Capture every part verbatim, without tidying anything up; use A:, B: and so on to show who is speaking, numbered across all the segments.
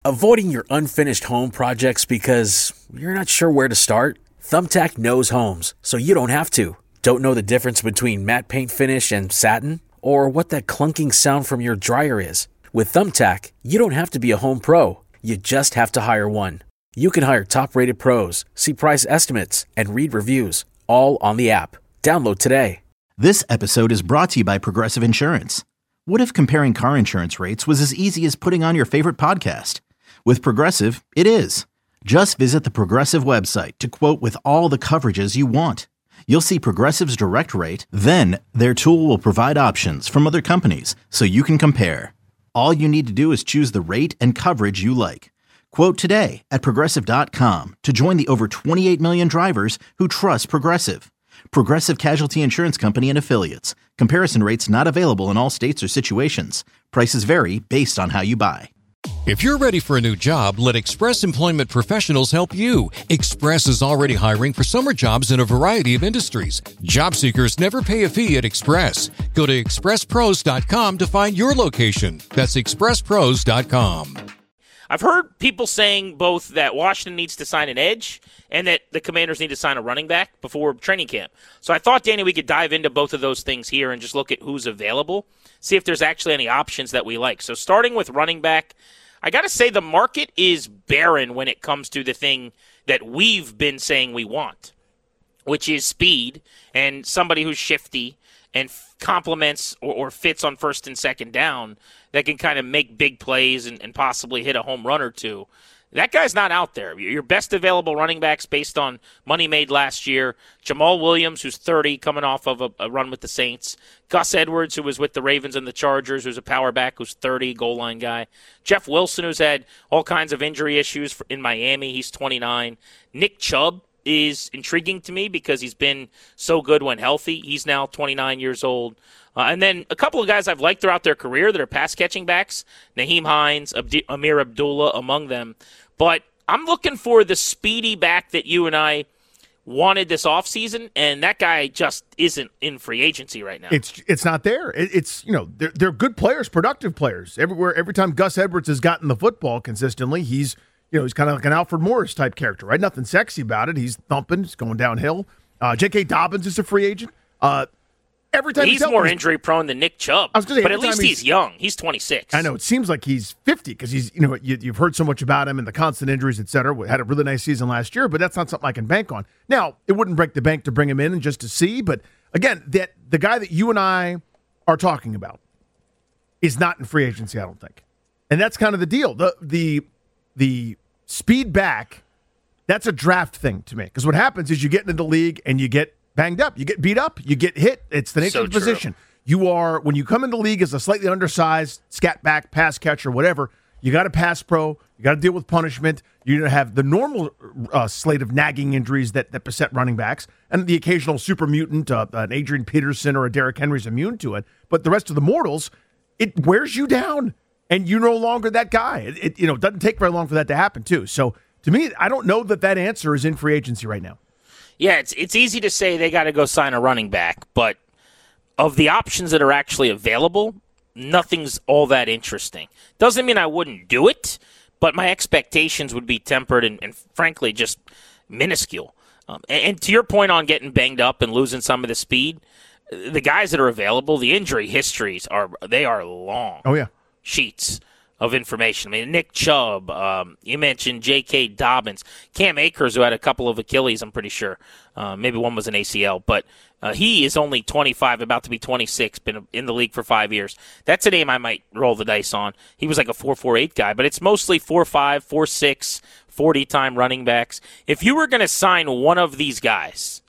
A: Avoiding your unfinished home projects because you're not sure where to start? Thumbtack knows homes, so you don't have to. Don't know the difference between matte paint finish and satin? Or what that clunking sound from your dryer is? With Thumbtack, you don't have to be a home pro. You just have to hire one. You can hire top-rated pros, see price estimates, and read reviews, all on the app. Download today.
B: This episode is brought to you by Progressive Insurance. What if comparing car insurance rates was as easy as putting on your favorite podcast? With Progressive, it is. Just visit the Progressive website to quote with all the coverages you want. You'll see Progressive's direct rate, then their tool will provide options from other companies so you can compare. All you need to do is choose the rate and coverage you like. Quote today at Progressive dot com to join the over twenty-eight million drivers who trust Progressive. Progressive Casualty Insurance Company and Affiliates. Comparison rates not available in all states or situations. Prices vary based on how you buy.
C: If you're ready for a new job, let Express Employment Professionals help you. Express is already hiring for summer jobs in a variety of industries. Job seekers never pay a fee at Express. Go to express pros dot com to find your location. That's express pros dot com.
D: I've heard people saying both that Washington needs to sign an edge and that the Commanders need to sign a running back before training camp. So I thought, Danny, we could dive into both of those things here and just look at who's available, see if there's actually any options that we like. So starting with running back, I got to say the market is barren when it comes to the thing that we've been saying we want, which is speed and somebody who's shifty and complements or, or fits on first and second down that can kind of make big plays and, and possibly hit a home run or two. That guy's not out there. Your best available running backs based on money made last year, Jamal Williams, who's thirty, coming off of a, a run with the Saints. Gus Edwards, who was with the Ravens and the Chargers, who's a power back, who's thirty, goal line guy. Jeff Wilson, who's had all kinds of injury issues for, in Miami. He's twenty-nine. Nick Chubb is intriguing to me because he's been so good when healthy. He's now twenty-nine years old. Uh, and then a couple of guys I've liked throughout their career that are pass-catching backs, Naheem Hines, Abdi- Amir Abdullah among them. But I'm looking for the speedy back that you and I wanted this offseason, and that guy just isn't in free agency right now.
E: It's it's not there. It, it's, you know, they're, they're good players, productive players. Everywhere, every time Gus Edwards has gotten the football consistently, he's, you know, he's kind of like an Alfred Morris type character, right? Nothing sexy about it. He's thumping, he's going downhill. Uh, J K. Dobbins is a free agent. Uh, every time
D: he's,
E: he's
D: more injury prone than Nick Chubb,
E: I was gonna say,
D: but at
E: every
D: least
E: time
D: he's,
E: he's
D: young. He's twenty-six.
E: I know it seems like he's fifty because he's, you know, you, you've heard so much about him and the constant injuries, et cetera. Had a really nice season last year, but that's not something I can bank on. Now, it wouldn't break the bank to bring him in and just to see, but again, that the guy that you and I are talking about is not in free agency, I don't think, and that's kind of the deal. The the the speed back, that's a draft thing to me because what happens is you get into the league and you get banged up, you get beat up, you get hit. It's the nature
D: So
E: of the
D: true.
E: position. You are, when you come into the league as a slightly undersized scat back, pass catcher, whatever, you got to pass pro, you got to deal with punishment, you have the normal uh, slate of nagging injuries that, that beset running backs, and the occasional super mutant, uh, an Adrian Peterson or a Derrick Henry's immune to it. But the rest of the mortals, it wears you down, and you're no longer that guy. It, it you know doesn't take very long for that to happen, too. So, to me, I don't know that that answer is in free agency right now.
D: Yeah, it's it's easy to say they got to go sign a running back, but of the options that are actually available, nothing's all that interesting. Doesn't mean I wouldn't do it, but my expectations would be tempered and, and frankly, just minuscule. Um, and, and to your point on getting banged up and losing some of the speed, the guys that are available, the injury histories are they are long.
E: Oh, yeah.
D: Sheets of information. I mean, Nick Chubb, um, you mentioned J K. Dobbins, Cam Akers, who had a couple of Achilles, I'm pretty sure. Uh, maybe one was an A C L, but uh, he is only twenty-five, about to be twenty-six, been in the league for five years. That's a name I might roll the dice on. He was like a four four eight guy, but it's mostly four five, four six, forty-time running backs. If you were going to sign one of these guys,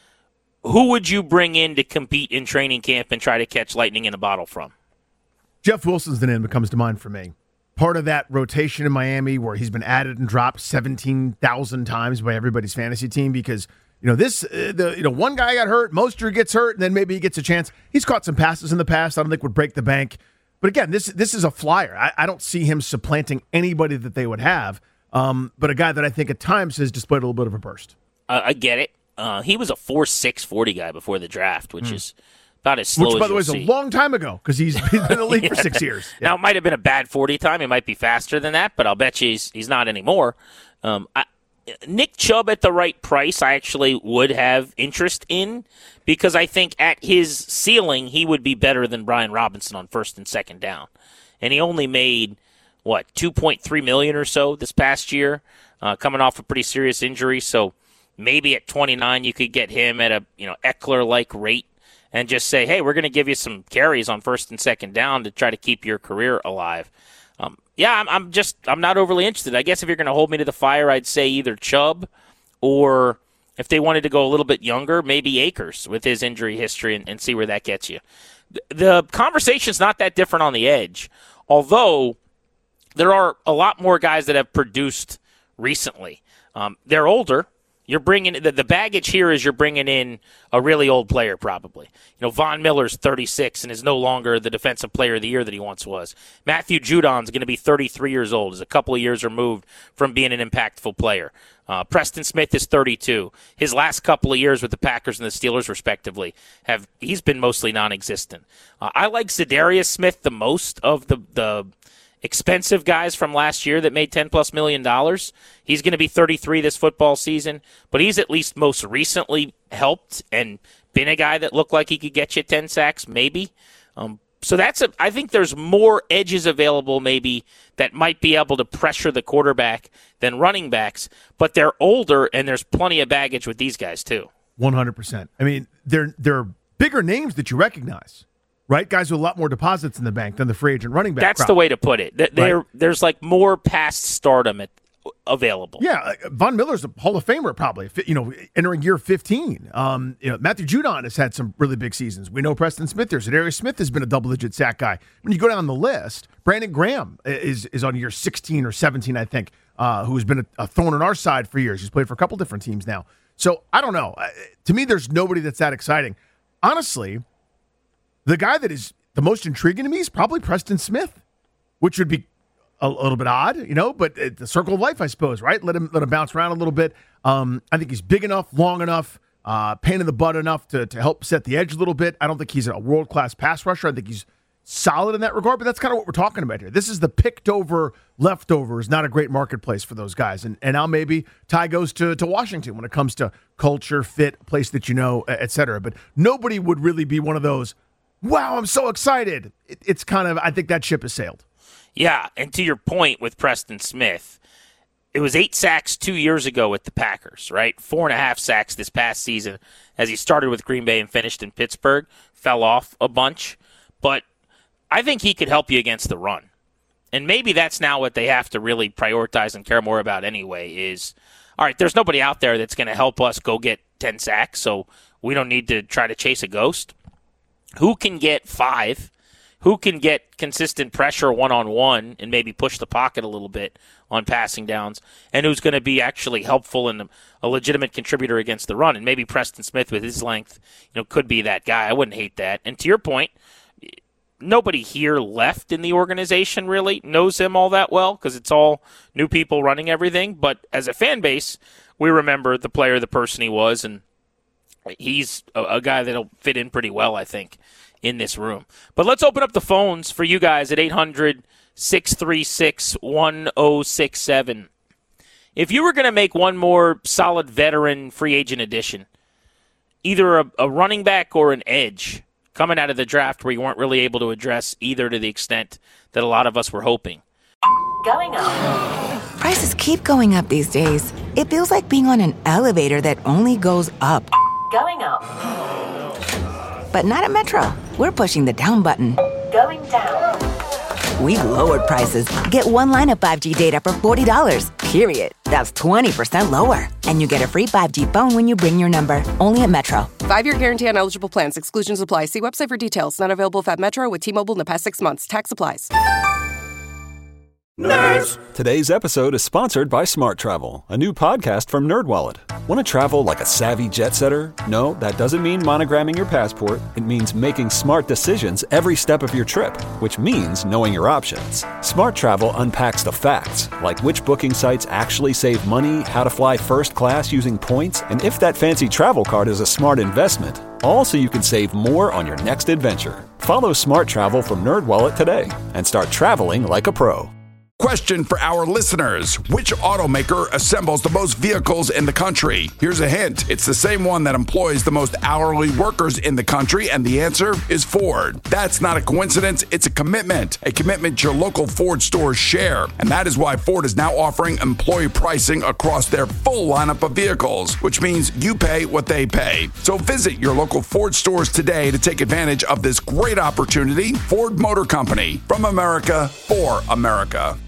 D: who would you bring in to compete in training camp and try to catch lightning in a bottle from?
E: Jeff Wilson's the name that comes to mind for me. Part of that rotation in Miami where he's been added and dropped seventeen thousand times by everybody's fantasy team because, you know, this, uh, the you know, one guy got hurt, Mostert gets hurt, and then maybe he gets a chance. He's caught some passes in the past I don't think would break the bank. But again, this this is a flyer. I, I don't see him supplanting anybody that they would have, um, but a guy that I think at times has displayed a little bit of a burst.
D: Uh, I get it. Uh, he was a four six, forty guy before the draft, which mm. is About as slow
E: Which, by
D: as
E: the way, is
D: see.
E: a long time ago because he's been in the league yeah. for six years. Yeah.
D: Now, it might have been a bad forty time. It might be faster than that, but I'll bet you he's, he's not anymore. Um, I, Nick Chubb at the right price, I actually would have interest in because I think at his ceiling, he would be better than Brian Robinson on first and second down. And he only made, what, two point three million dollars or so this past year, uh, coming off a pretty serious injury. So maybe at twenty-nine, you could get him at a you know Eckler-like rate and just say, hey, we're going to give you some carries on first and second down to try to keep your career alive. Um, yeah, I'm, I'm just I'm not overly interested. I guess if you're going to hold me to the fire, I'd say either Chubb or if they wanted to go a little bit younger, maybe Akers with his injury history and, and see where that gets you. The, the conversation's not that different on the edge, although there are a lot more guys that have produced recently. Um, they're older. You're bringing the, the baggage here is you're bringing in a really old player, probably. You know, Von Miller's thirty-six and is no longer the defensive player of the year that he once was. Matthew Judon's going to be thirty-three years old, is a couple of years removed from being an impactful player. Uh, Preston Smith is thirty-two. His last couple of years with the Packers and the Steelers, respectively, have he's been mostly non-existent. Uh, I like Za'Darius Smith the most of the the. expensive guys from last year that made ten plus million dollars. He's going to be thirty-three this football season, but he's at least most recently helped and been a guy that looked like he could get you ten sacks, maybe. Um, so that's a, I think there's more edges available maybe that might be able to pressure the quarterback than running backs, but they're older and there's plenty of baggage with these guys too.
E: one hundred percent. I mean, they're, they're bigger names that you recognize. Right? Guys with a lot more deposits in the bank than the free agent running back
D: That's
E: crowd.
D: the way to put it. There,
E: right?
D: There's like more past stardom at, available.
E: Yeah, uh, Von Miller's a Hall of Famer probably, you know, entering year fifteen. Um, you know, Matthew Judon has had some really big seasons. We know Preston Smith there. Za'Darius Smith has been a double-digit sack guy. When you go down the list, Brandon Graham is is on year sixteen or seventeen, I think, uh, who has been a, a thorn in our side for years. He's played for a couple different teams now. So, I don't know. Uh, to me, there's nobody that's that exciting. Honestly, the guy that is the most intriguing to me is probably Preston Smith, which would be a, a little bit odd, you know, but uh, the circle of life, I suppose, right? Let him let him bounce around a little bit. Um, I think he's big enough, long enough, uh, pain in the butt enough to, to help set the edge a little bit. I don't think he's a world-class pass rusher. I think he's solid in that regard, but that's kind of what we're talking about here. This is the picked-over leftovers, not a great marketplace for those guys. And and now maybe Ty goes to, to Washington when it comes to culture, fit, place that you know, et cetera. But nobody would really be one of those, wow, I'm so excited. It, it's kind of, I think that ship has sailed.
D: Yeah, and to your point with Preston Smith, it was eight sacks two years ago with the Packers, right? Four and a half sacks this past season as he started with Green Bay and finished in Pittsburgh. Fell off a bunch. But I think he could help you against the run. And maybe that's now what they have to really prioritize and care more about anyway is, all right, there's nobody out there that's going to help us go get ten sacks, so we don't need to try to chase a ghost. Who can get five? Who can get consistent pressure one-on-one and maybe push the pocket a little bit on passing downs? And who's going to be actually helpful and a legitimate contributor against the run? And maybe Preston Smith with his length, you know, could be that guy. I wouldn't hate that. And to your point, nobody here left in the organization really knows him all that well because it's all new people running everything. But as a fan base, we remember the player, the person he was, and he's a, a guy that'll fit in pretty well, I think, in this room. But let's open up the phones for you guys at eight hundred, six three six, one oh six seven. If you were going to make one more solid veteran free agent addition, either a, a running back or an edge coming out of the draft where you weren't really able to address either to the extent that a lot of us were hoping.
F: Going up. Prices keep going up these days. It feels like being on an elevator that only goes up. Going up. But not at Metro. We're pushing the down button. Going down. We've lowered prices. Get one line of five G data for forty dollars, period. That's twenty percent lower. And you get a free five G phone when you bring your number. Only at Metro.
G: Five-year guarantee on eligible plans. Exclusions apply. See website for details. Not available at Metro with T-Mobile in the past six months. Tax applies.
H: Nerds! Today's episode is sponsored by Smart Travel, a new podcast from NerdWallet. Want to travel like a savvy jet setter? No, that doesn't mean monogramming your passport. It means making smart decisions every step of your trip, which means knowing your options. Smart Travel unpacks the facts, like which booking sites actually save money, how to fly first class using points, and if that fancy travel card is a smart investment. All so you can save more on your next adventure. Follow Smart Travel from NerdWallet today and start traveling like a pro.
I: Question for our listeners. Which automaker assembles the most vehicles in the country? Here's a hint. It's the same one that employs the most hourly workers in the country, and the answer is Ford. That's not a coincidence. It's a commitment. A commitment your local Ford stores share. And that is why Ford is now offering employee pricing across their full lineup of vehicles, which means you pay what they pay. So visit your local Ford stores today to take advantage of this great opportunity. Ford Motor Company. From America, for America.